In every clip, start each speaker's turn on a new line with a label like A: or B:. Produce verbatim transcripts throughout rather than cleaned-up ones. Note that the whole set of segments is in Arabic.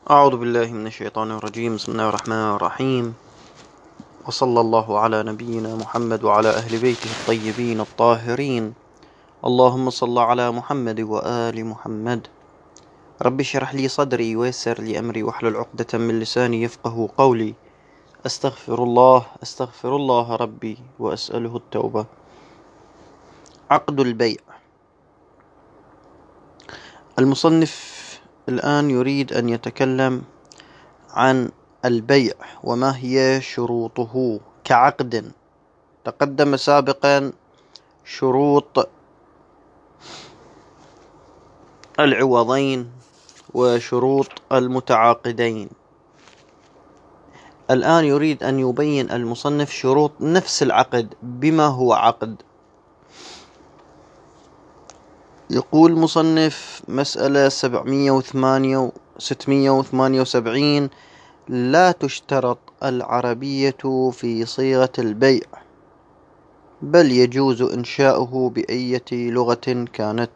A: أعوذ بالله من الشيطان الرجيم. بسم الله الرحمن الرحيم، وصلى الله على نبينا محمد وعلى أهل بيته الطيبين الطاهرين. اللهم صل على محمد وآل محمد. رب اشرح لي صدري ويسر لي أمري واحلل عقدة من لساني يفقه قولي. أستغفر الله أستغفر الله ربي وأسأله التوبة. عقد البيع. المصنف الآن يريد أن يتكلم عن البيع وما هي شروطه كعقد. تقدم سابقا شروط العوضين وشروط المتعاقدين. الآن يريد أن يبين المصنف شروط نفس العقد بما هو عقد. يقول مصنف مسألة سبعمية وثمانية ستمية وثمانية وسبعين: لا تشترط العربية في صيغة البيع، بل يجوز إنشاؤه بأية لغة كانت.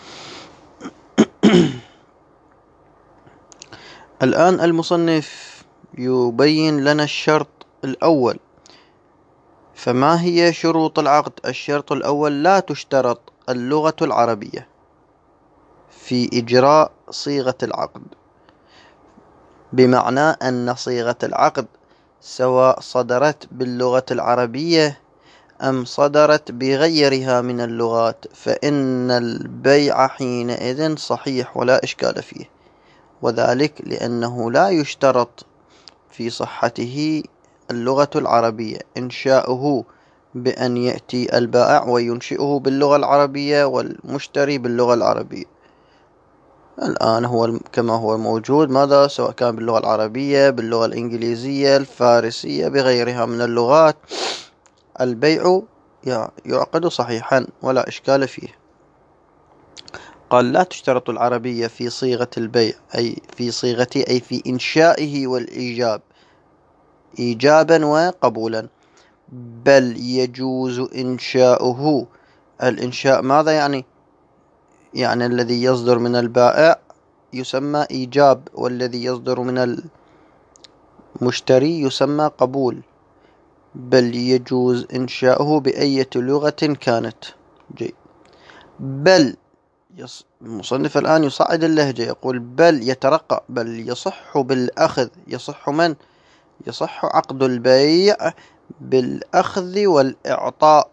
A: الآن المصنف يبين لنا الشرط الأول. فما هي شروط العقد؟ الشرط الأول: لا تشترط اللغة العربية في إجراء صيغة العقد، بمعنى أن صيغة العقد سواء صدرت باللغة العربية أم صدرت بغيرها من اللغات فإن البيع حينئذ صحيح ولا إشكال فيه، وذلك لأنه لا يشترط في صحته اللغة العربية، إنشاؤه بأن يأتي البائع وينشئه باللغة العربية والمشتري باللغة العربية. الآن هو كما هو موجود ماذا سواء كان باللغة العربية باللغة الإنجليزية الفارسية بغيرها من اللغات، البيع يعقد صحيحا ولا إشكال فيه. قال: لا تشترط العربية في صيغة البيع، أي في صيغته أي في إنشائه والإيجاب، إيجابا وقبولا، بل يجوز إنشاؤه. الإنشاء ماذا يعني؟ يعني الذي يصدر من البائع يسمى إيجاب، والذي يصدر من المشتري يسمى قبول. بل يجوز إنشاؤه بأية لغة كانت. جيد. بل يص... المصنف الآن يصعد اللهجة، يقول بل يترقى، بل يصح بالأخذ. يصح من؟ يصح عقد البيع بالأخذ والإعطاء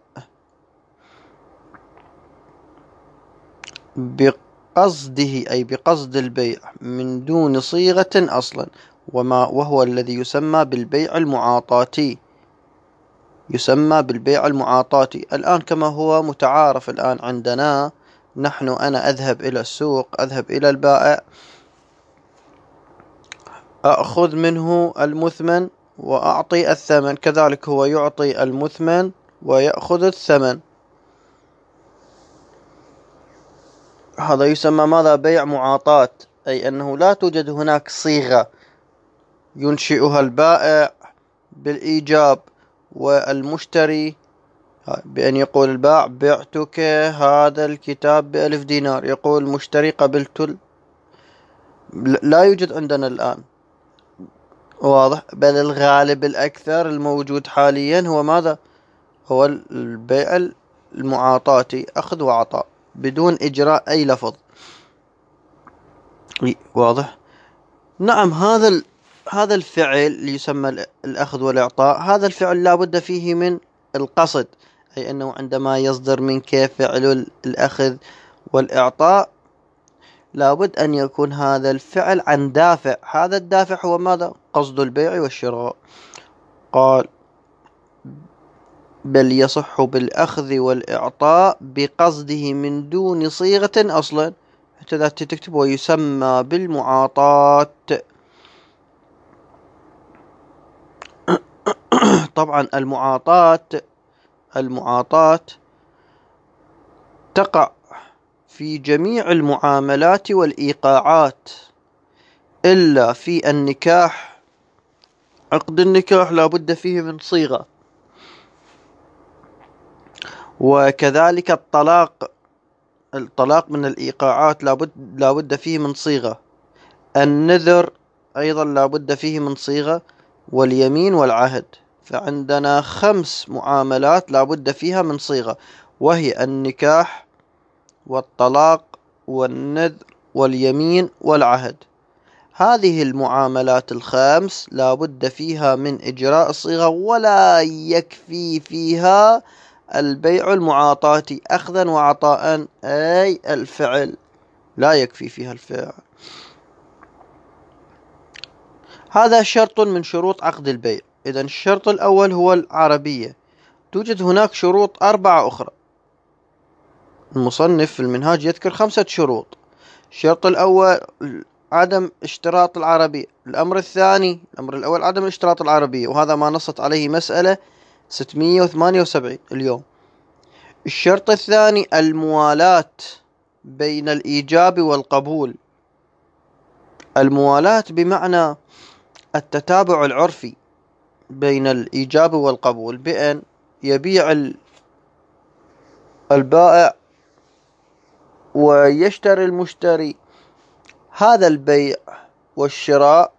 A: بقصده، أي بقصد البيع من دون صيغة أصلا، وما وهو الذي يسمى بالبيع المعاطاتي. يسمى بالبيع المعاطاتي الآن كما هو متعارف الآن عندنا نحن. أنا أذهب إلى السوق، أذهب إلى البائع، أخذ منه المثمن وأعطي الثمن، كذلك هو يعطي المثمن ويأخذ الثمن. هذا يسمى ماذا؟ بيع معاطاة، أي أنه لا توجد هناك صيغة ينشئها البائع بالإيجاب والمشتري بأن يقول البائع بعتك هذا الكتاب بألف دينار، يقول المشتري قبلت ال... لا يوجد عندنا الآن. واضح؟ بل الغالب الأكثر الموجود حاليا هو ماذا؟ هو البيع المعاطاتي، أخذ وعطاء بدون إجراء أي لفظ. واضح؟ نعم. هذا ال... هذا الفعل اللي يسمى الأخذ والإعطاء، هذا الفعل لا بد فيه من القصد، أي أنه عندما يصدر منك فعل الأخذ والإعطاء لابد أن يكون هذا الفعل عن دافع. هذا الدافع هو ماذا؟ قصد البيع والشراء. قال: بل يصح بالأخذ والإعطاء بقصده من دون صيغة أصلا. حتى تكتب ويسمى بالمعاطاة. طبعا المعاطاة المعاطاة تقع في جميع المعاملات والإيقاعات إلا في النكاح. عقد النكاح لا بد فيه من صيغة، وكذلك الطلاق. الطلاق من الإيقاعات لا بد لا بد فيه من صيغة. النذر أيضا لا بد فيه من صيغة واليمين والعهد. فعندنا خمس معاملات لا بد فيها من صيغة، وهي النكاح والطلاق والنذر واليمين والعهد. هذه المعاملات الخمس لا بد فيها من إجراء الصيغة، ولا يكفي فيها البيع المعاطاة أخذا وعطاء، أي الفعل لا يكفي فيها الفعل. هذا شرط من شروط عقد البيع. إذن الشرط الأول هو العربية. توجد هناك شروط أربعة أخرى. المصنف في المنهاج يذكر خمسة شروط. الشرط الأول عدم اشتراط العربية. الأمر الثاني، الأمر الأول عدم اشتراط العربية، وهذا ما نصت عليه مسألة ستمئة وثمانية وسبعين اليوم. الشرط الثاني الموالاة بين الإيجاب والقبول. الموالاة بمعنى التتابع العرفي بين الإيجاب والقبول، بأن يبيع البائع ويشتري المشتري. هذا البيع والشراء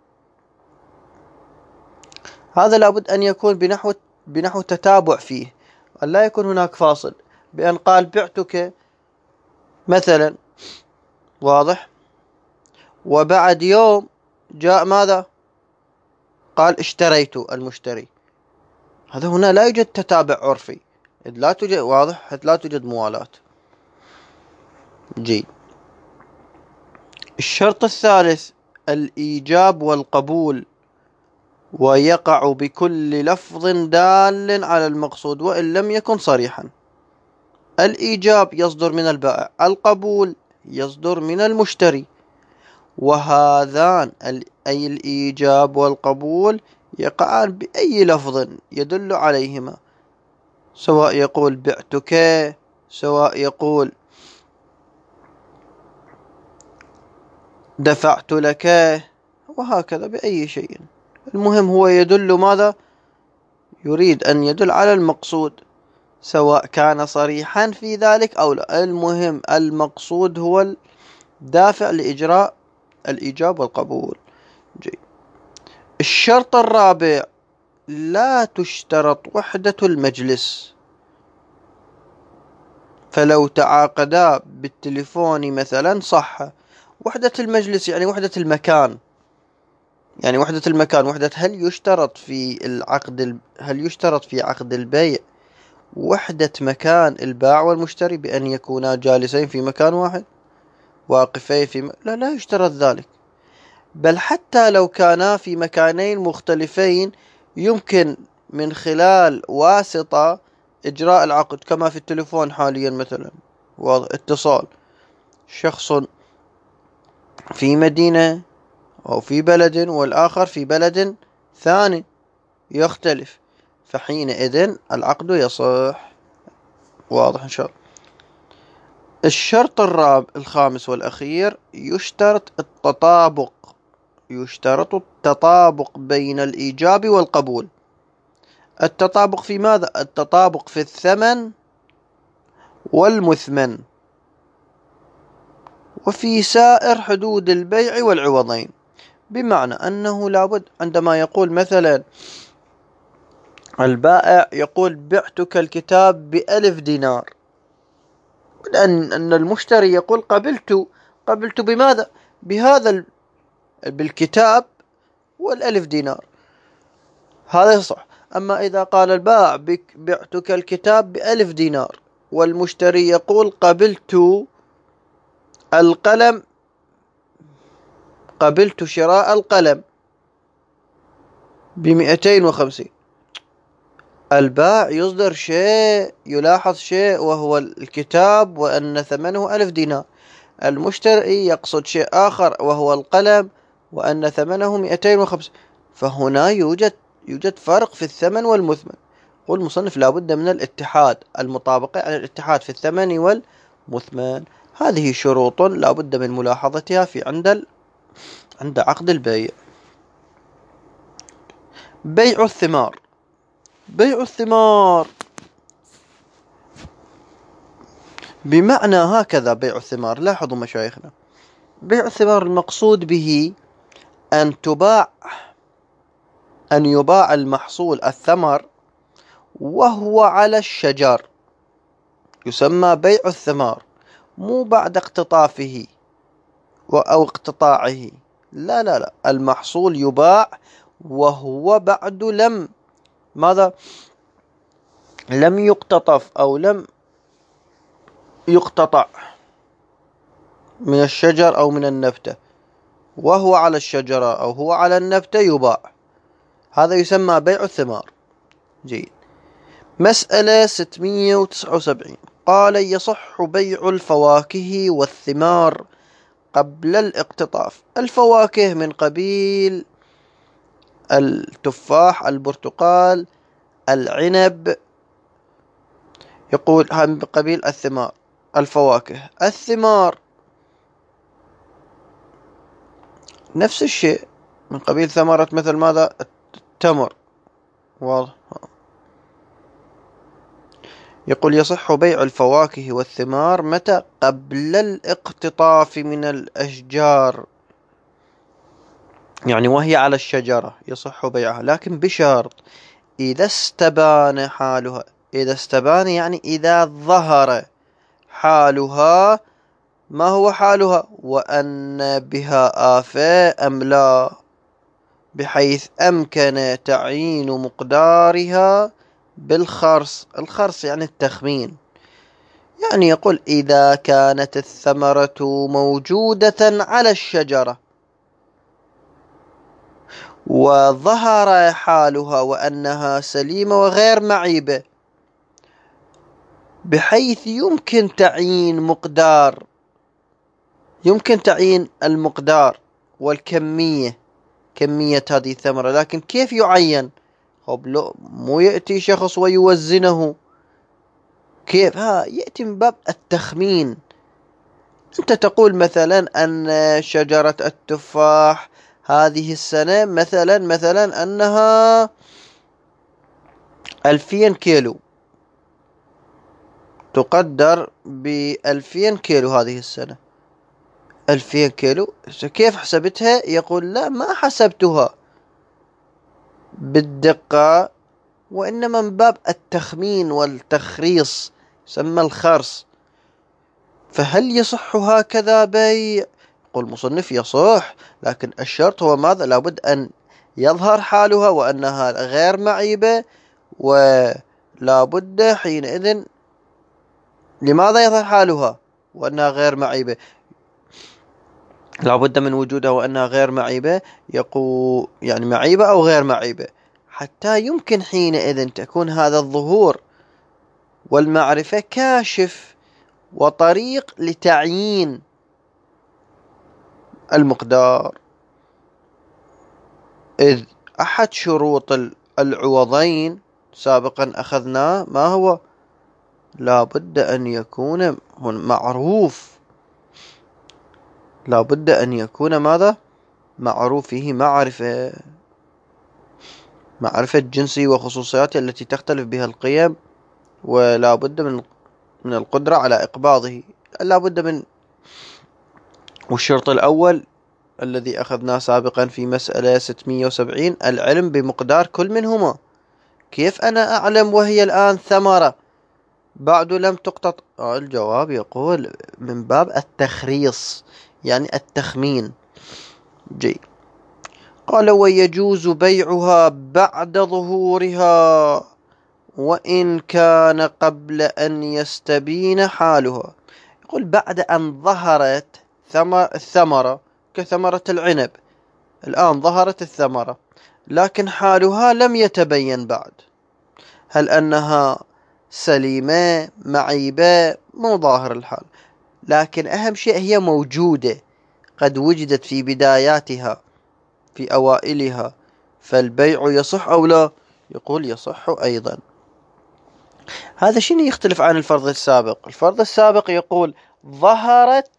A: هذا لابد أن يكون بنحو بنحو تتابع فيه، أن لا يكون هناك فاصل، بأن قال بعتك مثلا، واضح، وبعد يوم جاء ماذا؟ قال اشتريت المشتري. هذا هنا لا يوجد تتابع عرفي، إذ لا توجد، واضح، لا توجد موالاة. جيد. الشرط الثالث الإيجاب والقبول، ويقع بكل لفظ دال على المقصود وإن لم يكن صريحا. الإيجاب يصدر من البائع، القبول يصدر من المشتري، وهذان أي الإيجاب والقبول يقعان بأي لفظ يدل عليهما، سواء يقول بعتك، سواء يقول دفعت لك، وهكذا بأي شيء. المهم هو يدل ماذا؟ يريد أن يدل على المقصود، سواء كان صريحا في ذلك أو لا. المهم المقصود هو الدافع لإجراء الإيجاب والقبول. جيد. الشرط الرابع لا تشترط وحدة المجلس. فلو تعاقدا بالتليفون مثلا صح. وحدة المجلس يعني وحدة المكان، يعني وحدة المكان وحدة هل يشترط في العقد هل يشترط في عقد البيع وحدة مكان البائع والمشتري، بأن يكونا جالسين في مكان واحد واقفين في م... لا لا يشترط ذلك. بل حتى لو كانا في مكانين مختلفين يمكن من خلال واسطة إجراء العقد، كما في التليفون حاليا مثلا، واتصال شخص في مدينة أو في بلد والآخر في بلد ثاني يختلف، فحينئذ العقد يصح. واضح إن شاء الله. الشرط الرابع الخامس والأخير يشترط التطابق. يشترط التطابق بين الإيجاب والقبول. التطابق في ماذا؟ التطابق في الثمن والمثمن، وفي سائر حدود البيع والعوضين. بمعنى أنه لابد عندما يقول مثلا البائع يقول بعتك الكتاب بألف دينار، أن أن المشتري يقول قبلت قبلت بماذا؟ بهذا ال... بالكتاب والألف دينار، هذا صح. أما إذا قال البائع بك بعتك الكتاب بألف دينار، والمشتري يقول قبلت القلم قبلت شراء القلم بمئتين وخمسين، البائع يصدر شيء، يلاحظ شيء وهو الكتاب وأن ثمنه ألف دينار، المشتري يقصد شيء آخر وهو القلم وأن ثمنه مئتين وخمسين. فهنا يوجد يوجد فرق في الثمن والمثمن. قل المصنف لابد من الاتحاد، المطابقة على الاتحاد في الثمن والمثمن. هذه شروط لابد من ملاحظتها في عند ال... عند عقد البيع. بيع الثمار. بيع الثمار بمعنى هكذا. بيع الثمار، لاحظوا مشايخنا، بيع الثمار المقصود به أن تباع أن يباع المحصول الثمر وهو على الشجر، يسمى بيع الثمار، مو بعد اقتطافه أو اقتطاعه. لا لا لا، المحصول يباع وهو بعد لم ماذا لم يقتطف أو لم يقتطع من الشجر أو من النبتة، وهو على الشجرة أو هو على النبتة يباع. هذا يسمى بيع الثمار. جيد. مسألة ستمئة وتسعة وسبعين، قال يصح بيع الفواكه والثمار قبل الاقتطاف. الفواكه من قبيل التفاح، البرتقال، العنب. يقول هم من قبيل الثمار. الفواكه الثمار نفس الشيء، من قبيل ثمرة، مثل ماذا؟ التمر. واضح. يقول يصح بيع الفواكه والثمار متى؟ قبل الاقتطاف من الأشجار، يعني وهي على الشجرة يصح بيعها، لكن بشرط إذا استبان حالها. إذا استبان يعني إذا ظهر حالها. ما هو حالها؟ وأن بها آفة أم لا، بحيث أمكن تعيين مقدارها بالخرص. الخرص يعني التخمين. يعني يقول إذا كانت الثمرة موجودة على الشجرة وظهر حالها وأنها سليمة وغير معيبة، بحيث يمكن تعيين مقدار يمكن تعيين المقدار والكمية، كمية هذه الثمرة. لكن كيف يعين؟ خب مو يأتي شخص ويوزنه. كيف؟ ها يأتي من باب التخمين. أنت تقول مثلا أن شجرة التفاح هذه السنة مثلا مثلا أنها ألفين كيلو، تقدر بألفين كيلو هذه السنة. ألفين كيلو كيف حسبتها؟ يقول لا، ما حسبتها بالدقة، وإنما من باب التخمين والتخريص، يسمى الخرص. فهل يصح هكذا بيع؟ يقول المصنف يصح، لكن الشرط هو ماذا؟ لابد أن يظهر حالها وأنها غير معيبة، ولابد حينئذ. لماذا يظهر حالها وأنها غير معيبة؟ لابد من وجودها وأنها غير معيبة، يقول يعني معيبة أو غير معيبة، حتى يمكن حينئذ تكون هذا الظهور والمعرفة كاشف وطريق لتعيين المقدار. إذ أحد شروط العوضين سابقا أخذناه ما هو؟ لا بد أن يكون معروف. لا بد أن يكون ماذا؟ معروف، فيه معرفة معرفة جنسه وخصوصياته التي تختلف بها القيم، ولا بد من من القدرة على إقباضه. لا بد من والشرط الأول الذي أخذناه سابقا في مسألة ستمئة وسبعين، العلم بمقدار كل منهما. كيف أنا أعلم وهي الآن ثمرة بعد لم تقتط؟ آه الجواب يقول من باب التخريص، يعني التخمين. جي. قال ويجوز بيعها بعد ظهورها وإن كان قبل أن يستبين حالها. يقول بعد أن ظهرت الثمرة، كثمرة العنب، الآن ظهرت الثمرة لكن حالها لم يتبين بعد. هل أنها سليمة معيبة؟ مو ظاهر الحال، لكن أهم شيء هي موجودة، قد وجدت في بداياتها في أوائلها، فالبيع يصح أو لا؟ يقول يصح أيضا. هذا شنو يختلف عن الفرض السابق؟ الفرض السابق يقول ظهرت،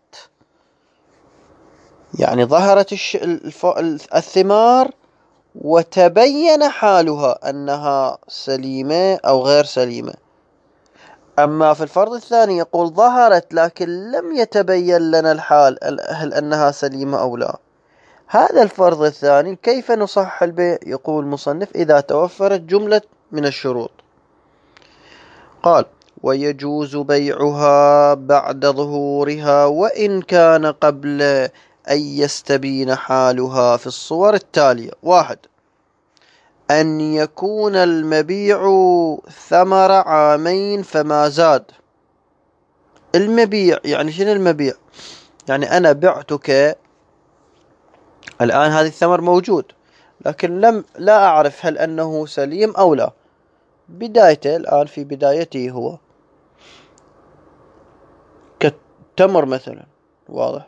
A: يعني ظهرت الثمار وتبين حالها أنها سليمة أو غير سليمة. أما في الفرض الثاني يقول ظهرت لكن لم يتبين لنا الحال، هل أنها سليمة أو لا. هذا الفرض الثاني كيف نصحح البيع؟ يقول المصنف إذا توفرت جملة من الشروط. قال ويجوز بيعها بعد ظهورها وإن كان قبل أن يستبين حالها في الصور التالية. واحد، أن يكون المبيع ثمر عامين فما زاد. المبيع يعني شنو المبيع؟ يعني أنا بعتك الآن، هذا الثمر موجود لكن لم لا أعرف هل أنه سليم أو لا. بدايته الآن في بدايته هو كالتمر مثلا، واضح.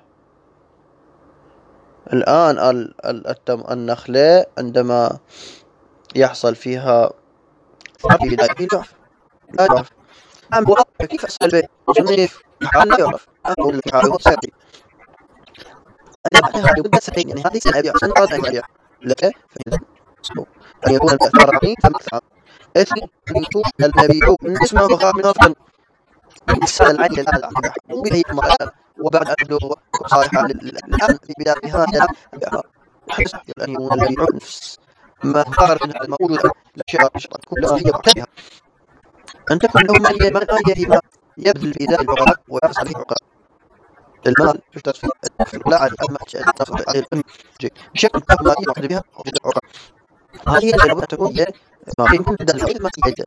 A: الآن النخلة عندما يحصل فيها في بدايته لا يعرف كيف أصل البيع صنيف حال لا يعرف أقول لك حاله سيأتي أنا بعدها يمكن سنين، يعني هذه سنة أبيع سنة قادمة أبيع لك أن يكون الأثار عقيم فمكثر اثنين أن يكون المبيع من اسمه وخاف من أفضل من السنة العين للآن وبه مرة وبعد أن يبلغ صالحا الآن في بدايتها أبيعها يحدث أن يكون المبيع نفس ما خارج من الموجودة الأشياء كلها هي معتبرة أن تكون له مالية من آية ما يبذل في ذات العقلاء ويحصل عليه عقلاء المال يشترط فيه لا عن أما تصف عليه الأم بشكل ما يقضي بها عقلاء. هذه لابد أن تكون ما يمكن بدل الحديث ما يجد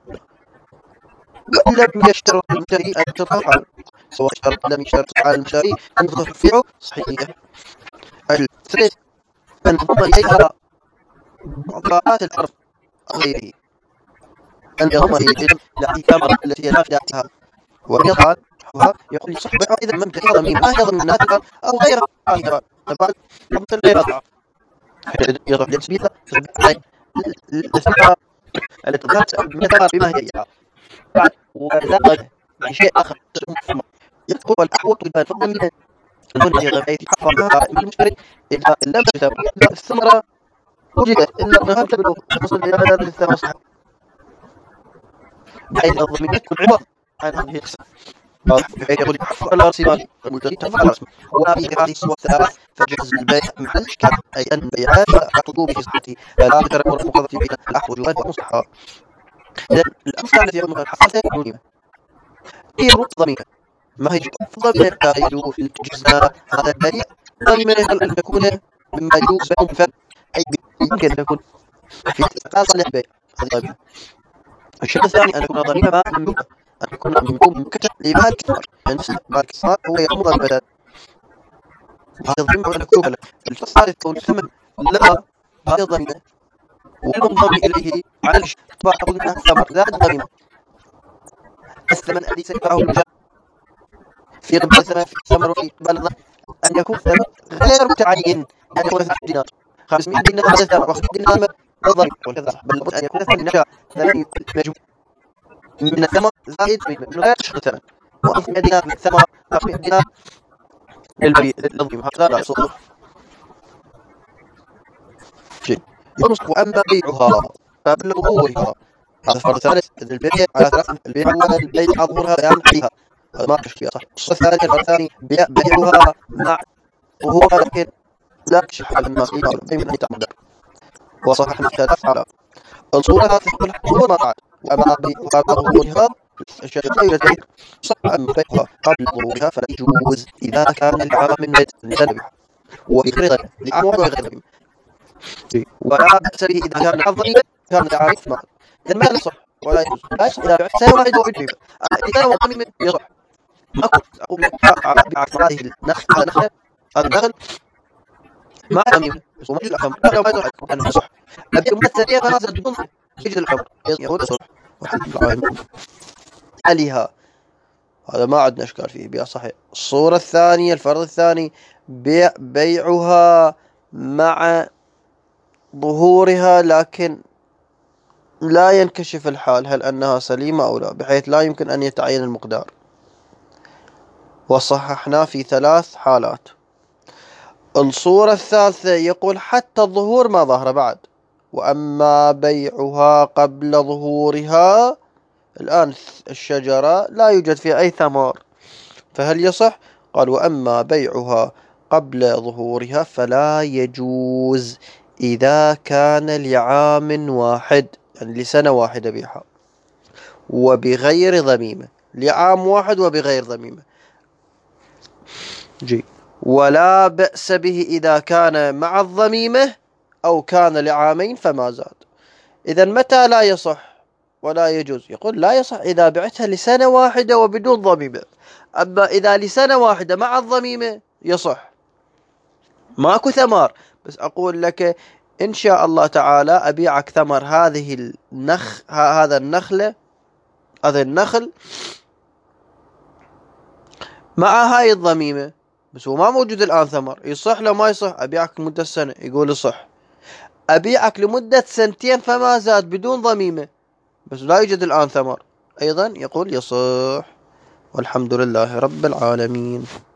A: لم يشترط المشتري أن تظهر سواء اشترط لم يشترط على المشتري أن تظهر فيه صحيحية. الثالث أن تضم إليها مضاعفات الأرض غيره أن يضم إليها الكاميرا التي لا فائدتها وأن يضع يقول صحبه إذا من تفضل من ما يضم الناتجة أو غيرها طبعا مثل غير أضع يضع لتثبيتها الثمرة التي تظهر من الثمرة بما هي بعد ولا غير يعني شيء آخر يقول الأحوط بما يفضل منه هنا هي غير حفظها المشتري إذا لم تثبت الثمرة وجدت إلا أنها تبلغ تصل إلى هذا الثمرة صحيح بحيث الضمير يكون عوض عن هذه القسمة بحيث يقول يحفظ الأرسمال الملتزم تفعل الرسم وفي هذه الصور الثلاث فجهز البيع مع الإشكال أي أن البيعات عقدوا بحسبته لا تكرر المقاضة بين الأحوج والمصحى. إذن الأمثلة التي يعملها الحفاظة نونية هي ربط ضمير ما هي ضمير يدور في الجزء هذا البيع ضمير أن تكون مما يدور بينهم فرق أي يمكن أن يكون في تقاص البيع. الشيء الثاني أن يكون ضمير ما مملوكة أن يكون مملوكة لمالك الثمر يعني مالك الثمر هو يأمر البلد هذا الضمير أن يكون الفصل يكون ثمن لها هذا الضمير والمنضم إليه على الاشتباه قلنا الثمر لا الضمير الثمن الذي سيدفعه المجال في قبل الثمن في الثمر وفي قبل أن يكون ثمن غير متعين أن يكون ثمن دينار خمسمائة دينار هذا الثمر وخمسمائة دينار الضمير وكذا بل لابد أن يكون ثمن نشاء ثمن مجهول من الثمر زائد من غير تشخيص الثمن وخمسمائة دينار من الثمر خمسمائة دينار للبيع للضمير هذا لا يصلح شيء. ينصح أما بيعها قبل ظهورها هذا فرض ثالث البيع على ثلاث البيع على البيع على ظهورها بيان عليها هذا ما فيها صح. الثالث الفرض الثاني بيع بيعها مع ظهورها لكن لا تشح على الناس يمكن أن يتعمد وصحح الثالث على الصورة لا تقبل ظهور ما بعد وأما بيعها قبل ظهورها الشيء الذي صح أن بيعها قبل ظهورها فلا يجوز إذا كان العام من بيت لسنة وبغير العام وغير ولا بأس به إذا كان الضمير كان تعريف ما إذا ما يصح ولا يجوز لا يصح إذا سيواحد وعجيب إذا هو الضمير يصح ما أقول أقول بعكس هذه النخل هذا النخل هذا النخل ما ضمير وما يجوز الحمر لا ما يصح أنه يصح أبي الممثلية فهذا الضمير يجوز الحمر يقول يصح عليها هذا ما عندنا إشكال فيه بيع صحيح. الصورة الثانية الفرض الثاني بيع بيعها مع ظهورها لكن لا ينكشف الحال هل أنها سليمة أو لا بحيث لا يمكن أن يتعين المقدار وصححنا في ثلاث حالات. الصورة الثالثة يقول حتى الظهور ما ظهر بعد وأما بيعها قبل ظهورها الآن الشجرة لا يوجد فيها أي ثمار فهل يصح؟ قال وأما بيعها قبل ظهورها فلا يجوز إذا كان لعام واحد، يعني لسنة واحدة بيعها وبغير ضميمة، لعام واحد وبغير ضميمة. جي ولا بأس به إذا كان مع الضميمة أو كان لعامين فما زاد. إذا متى لا يصح ولا يجوز؟ يقول لا يصح إذا بعتها لسنة واحدة وبدون ضميمة. أما إذا لسنة واحدة مع الضميمة يصح، ماكو ثمر. بس أقول لك إن شاء الله تعالى أبيعك ثمر هذه النخ هذا النخلة هذا النخل مع هاي الضميمة، بس هو ما موجود الآن ثمر، يصح لو ما يصح؟ أبيعك لمدة سنة، يقول يصح. أبيعك لمدة سنتين فما زاد بدون ضميمة، بس لا يوجد الآن ثمر، أيضا يقول يصح. والحمد لله رب العالمين.